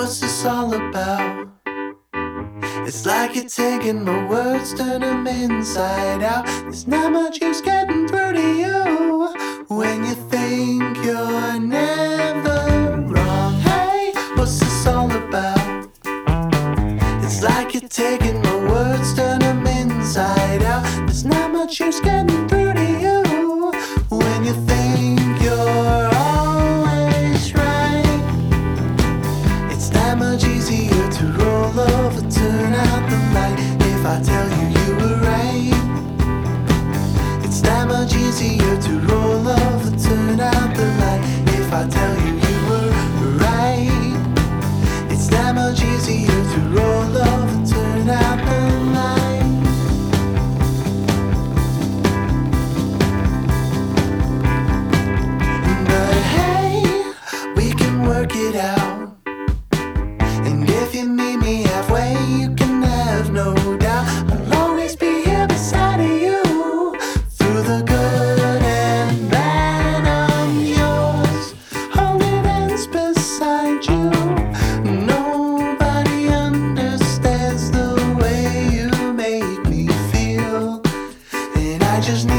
what's this all about? It's like you're taking my words, turn them inside out. There's not much use getting through to you when you think you're never wrong. Hey, what's this all about? It's like you're taking my words, turn them inside out. There's not much use getting through to you when you think you're always right. It's that much easier to roll over, turn out the light if I tell you you were right. It's that much easier to roll over, turn out the light if I tell you you were right. It's that much easier to roll over, turn out the light. But hey, we can work it out. And if you meet me halfway, you can have no doubt I'll always be here beside you. Through the good and bad, I'm yours, holding hands beside you. Nobody understands the way you make me feel, and I just